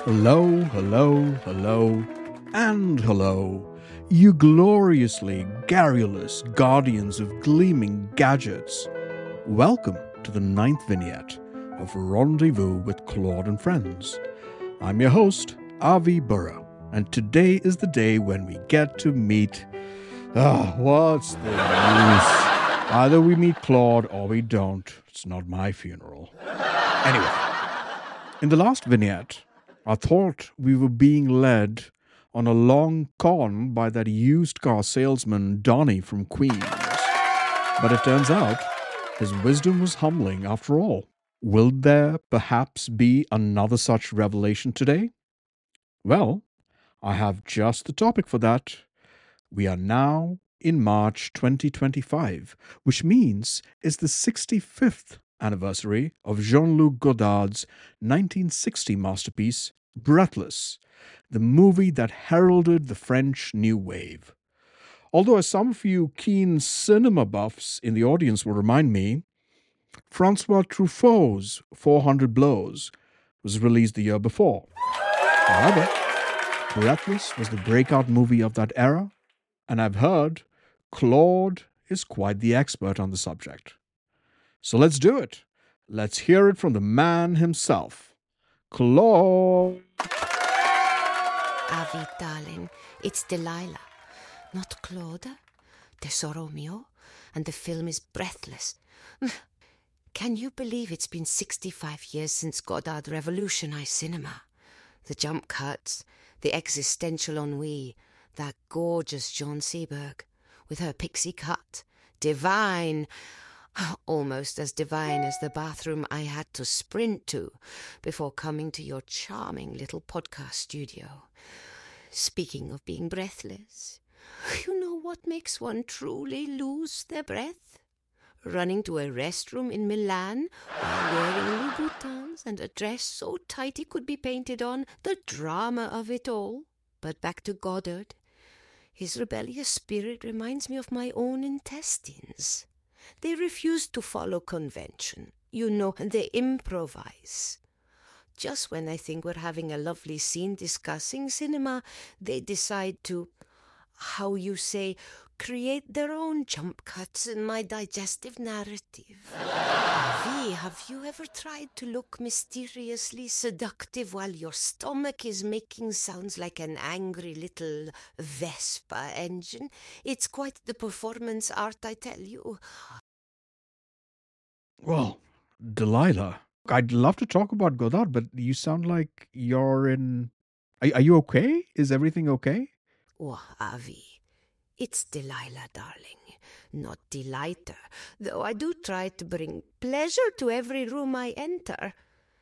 Hello, hello, hello, and hello, you gloriously garrulous guardians of gleaming gadgets. Welcome to the ninth vignette of Rendezvous with Claude and Friends. I'm your host, Avi Burrow, and today is the day when we get to meet. What's the use? Either we meet Claude or we don't. It's not my funeral. Anyway, in the last vignette, I thought we were being led on a long con by that used car salesman Donnie from Queens. But it turns out his wisdom was humbling after all. Will there perhaps be another such revelation today? Well, I have just the topic for that. We are now in March 2025, which means it's the 65th anniversary of Jean-Luc Godard's 1960 masterpiece, Breathless, the movie that heralded the French New Wave. Although, as some of you keen cinema buffs in the audience will remind me, Francois Truffaut's 400 Blows was released the year before. However, Breathless was the breakout movie of that era, and I've heard Claude is quite the expert on the subject. So let's do it. Let's hear it from the man himself, Claude. Avi, darling, it's Delilah, not Claude. Tesoro Romeo, and the film is Breathless. Can you believe it's been 65 years since Godard revolutionized cinema? The jump cuts, the existential ennui, that gorgeous Jean Seberg, with her pixie cut, divine, almost as divine as the bathroom I had to sprint to before coming to your charming little podcast studio. Speaking of being breathless, you know what makes one truly lose their breath? Running to a restroom in Milan while wearing Louboutins and a dress so tight it could be painted on, the drama of it all. But back to Godard. His rebellious spirit reminds me of my own intestines. They refuse to follow convention. You know, they improvise. Just when I think we're having a lovely scene discussing cinema, they decide to, how you say, create their own jump cuts in my digestive narrative. Avi, have you ever tried to look mysteriously seductive while your stomach is making sounds like an angry little Vespa engine? It's quite the performance art, I tell you. Well, Delilah, I'd love to talk about Godard, but you sound like you're in. Are you okay? Is everything okay? Oh, Avi. It's Delilah, darling, not Delighter, though I do try to bring pleasure to every room I enter.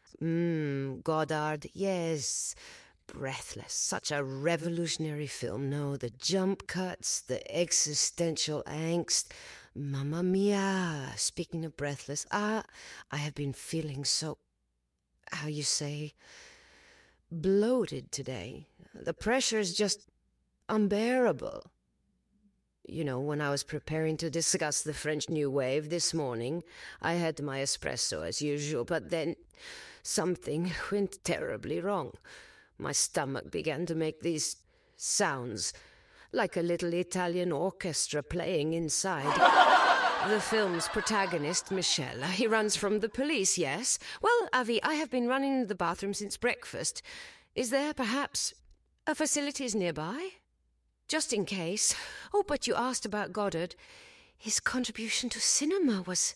Godard, yes, Breathless, such a revolutionary film. No, the jump cuts, the existential angst. Mamma mia, speaking of Breathless, I have been feeling so, how you say, bloated today. The pressure is just unbearable. You know, when I was preparing to discuss the French New Wave this morning, I had my espresso as usual, but then something went terribly wrong. My stomach began to make these sounds, like a little Italian orchestra playing inside. The film's protagonist, Michel, he runs from the police, yes? Well, Avi, I have been running to the bathroom since breakfast. Is there, perhaps, a facilities nearby? Just in case. Oh, but you asked about Godard. His contribution to cinema was...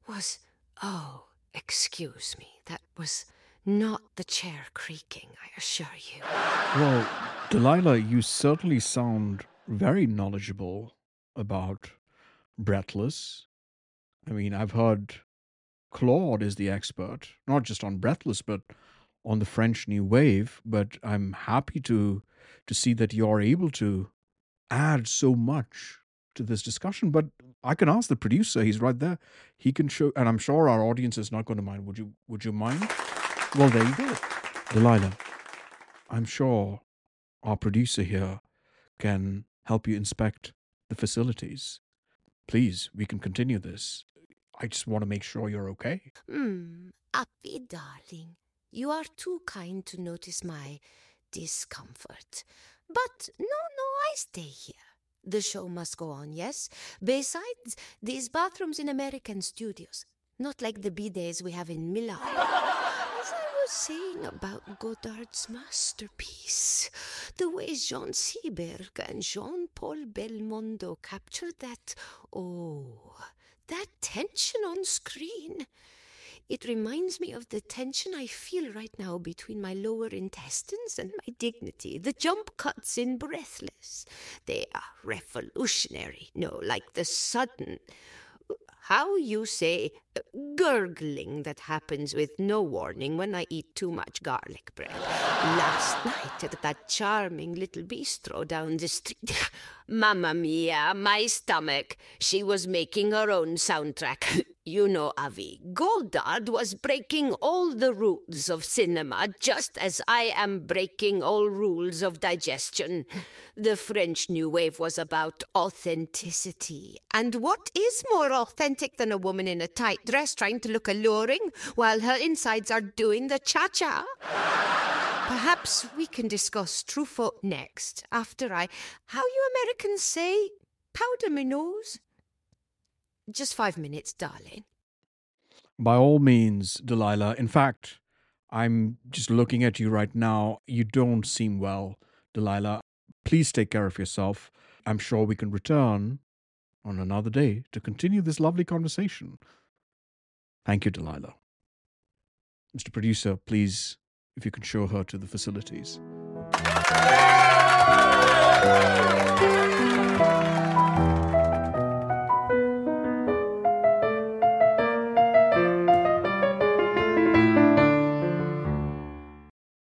Oh, excuse me. That was not the chair creaking, I assure you. Well, Delilah, you certainly sound very knowledgeable about Breathless. I mean, I've heard Claude is the expert, not just on Breathless, but on the French New Wave. But I'm happy to see that you're able to add so much to this discussion. But I can ask the producer; he's right there. He can show, and I'm sure our audience is not going to mind. Would you mind? Well, there you go, Delilah. I'm sure our producer here can help you inspect the facilities. Please, we can continue this. I just want to make sure you're okay. Avi, darling, You are too kind to notice my discomfort. But no, I stay here. The show must go on, yes? Besides, these bathrooms in American studios, not like the bidets we have in Milan. As I was saying about Godard's masterpiece, the way Jean Seberg and Jean-Paul Belmondo captured that tension on screen. It reminds me of the tension I feel right now between my lower intestines and my dignity. The jump cuts in Breathless. They are revolutionary. No, like the sudden, how you say, gurgling that happens with no warning when I eat too much garlic bread. Last night at that charming little bistro down the street. Mamma mia, my stomach. She was making her own soundtrack. You know, Avi, Godard was breaking all the rules of cinema just as I am breaking all rules of digestion. The French New Wave was about authenticity. And what is more authentic than a woman in a tight dress trying to look alluring while her insides are doing the cha-cha? Perhaps we can discuss Truffaut next, after how you Americans say, powder my nose. Just 5 minutes, darling. By all means, Delilah. In fact, I'm just looking at you right now. You don't seem well, Delilah. Please take care of yourself. I'm sure we can return on another day to continue this lovely conversation. Thank you, Delilah. Mr. Producer, please, if you can show her to the facilities.